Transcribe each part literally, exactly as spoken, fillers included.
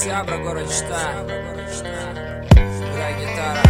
Сябра, город Чита. Играй гитара.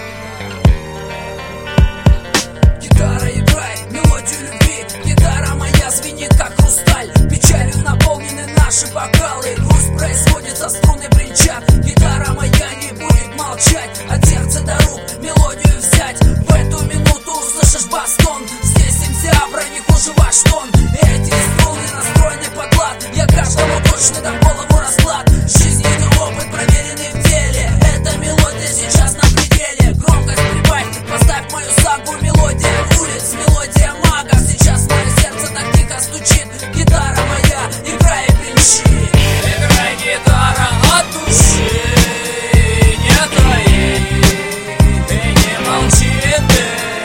Гитара играет мелодию любви. Гитара моя звенит как хрусталь. Печалью наполнены наши бокалы. Грусть производится, струны бренчат. Гитара моя не будет молчать. От сердца до рук мелодию взять. В эту минуту услышишь бастон. Здесь эм Сябра не хуже Вашингтон. Эти струны настроены под лад. Я каждому точно дам голову расклад. Жизненный опыт проверенный в деле. Эта мелодия сейчас на пределе. Громкость прибавь, поставь мою сагу. Мелодия улиц, мелодия магов. Сейчас мое сердце так тихо стучит. Гитара моя, играй и бренчи. Играй, гитара, от души. Не таи и не молчи ты.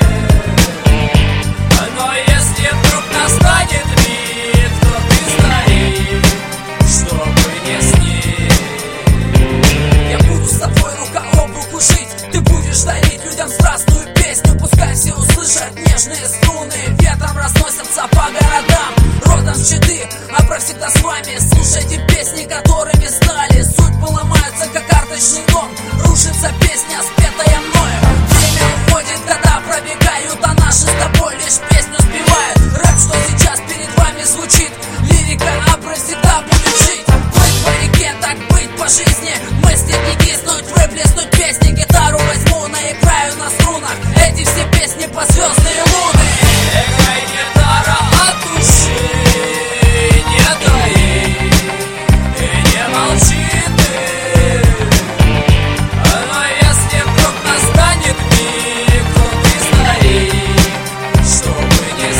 Но если вдруг настанет миг, то ты стоишь, чтобы не снить. Я буду с тобой рука об руку жить. Ты будешь дарить людям страстную песню. Пускай все услышат нежные струны. Ветром разносятся по городам. Родом с Читы, а про всегда с вами. Слушайте песни, которыми стали. Судьбы ломаются, как карточный дом. Рушится песня, спетая мною. Время уходит, года пробегают, а наши с тобой лишь песню спевают. Рэп, что сейчас перед вами звучит. Лирика, а про всегда будет жить. Плыть по реке, так быть по жизни. Мысли не киснуть, выплеснуть песни. Гитару возьму, наиграю на струнах. Эти все песни по звездные луны. Играй, гитара, от души. Не таи и не молчи ты. Но если вдруг настанет миг, то ты стоишь, чтобы не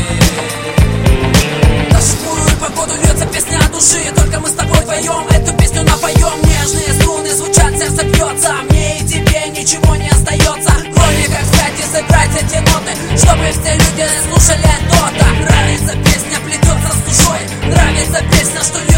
снить. На шкурую погоду льется песня от души. Только мы с тобой вдвоем эту песню напоем. Нежные струны звучат, сердце бьется. Мне и тебе ничего не остается, кроме как взять и сыграть эти ноты, чтобы все люди слушали то-то. Нравится песня, плетется с душой. Нравится песня, что